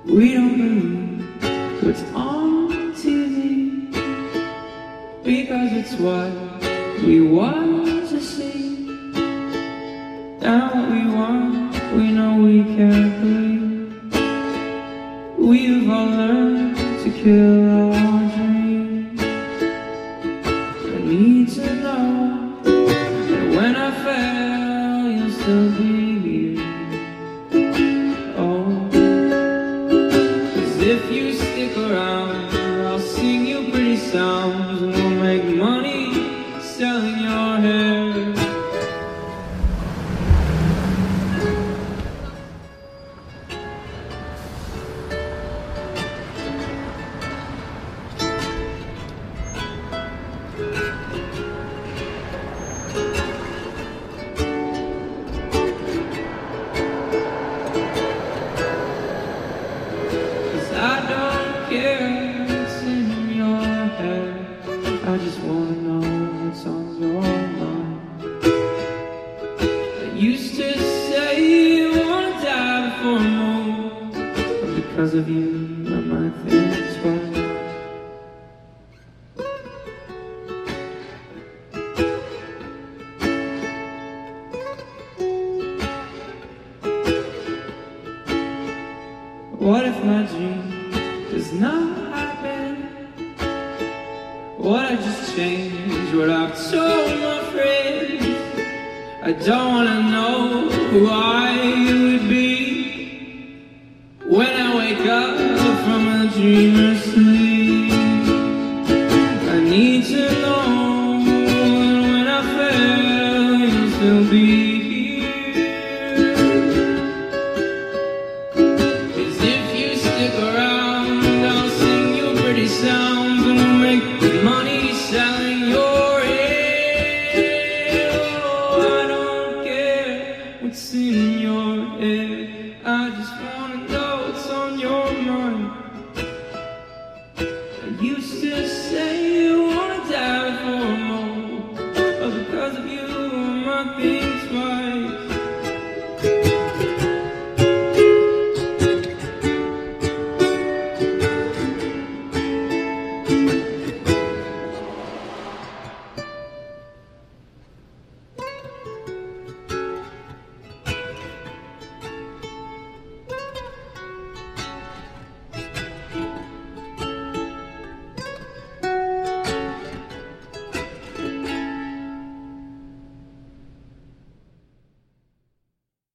We don't believe what's on TV because it's what we want to see. And what we want, we know we can't believe. We've all learned to kill our dreams. I need to know that when I fail, you'll still be here. Oh, 'cause if you stick around, I'll sing you pretty songs, and we'll make money selling your hair. It's in your head. I just wanna know what's on your mind. I used to say you wanna die before I move, but because of you, I might think twice. What if my dream does not happen? What I just changed, what I've told my friends. I don't wanna know who I would be when I wake up from a dream or sleep.